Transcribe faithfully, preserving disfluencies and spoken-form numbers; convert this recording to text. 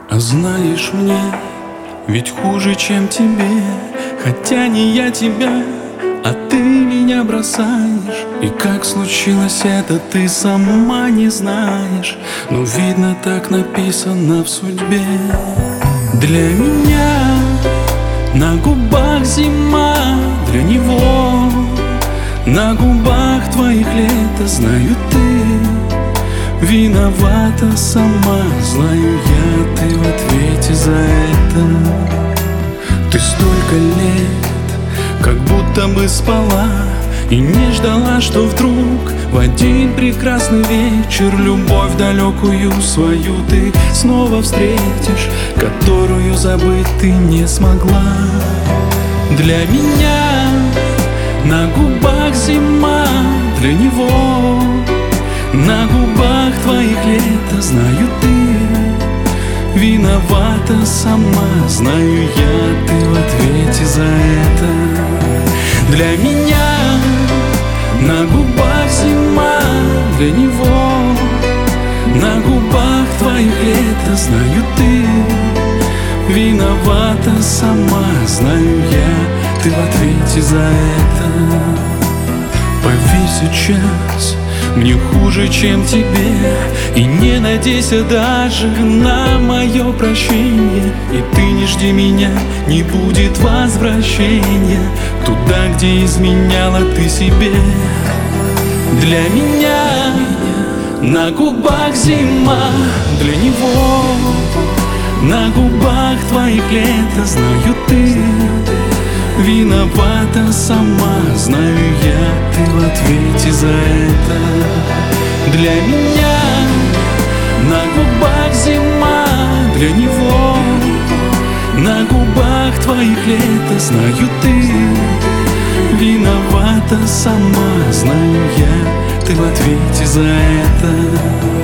А знаешь, мне ведь хуже, чем тебе. Хотя не я тебя, а ты меня бросаешь. И как случилось это, ты сама не знаешь. Но видно, так написано в судьбе. Для меня на губах зима, для него на губах твоих лето. Знаю, ты виновата сама, знаю я, ты в ответе за это. Ты столько лет как будто бы спала и не ждала, что вдруг в один прекрасный вечер любовь далекую свою ты снова встретишь, которую забыть ты не смогла. Для меня на губах зима, для него на губах твоих лето. Знаю, ты виновата сама, знаю я, ты в ответе за это. Для меня на губах зима, для него на губах твоих лето. Знаю, ты виновата сама, знаю я, ты в ответе за это. Поверь, сейчас мне хуже, чем тебе, и не надейся даже на мое прощение. И ты не жди меня, не будет возвращения туда, где изменяла ты себе. Для меня на губах зима, для него на губах твоих лето. Знаю, ты виновата сама, знаю я, ты в ответе за это. Для меня на губах зима, для него на губах твоих лето. Знаю, ты виновата сама, знаю я, ты в ответе за это.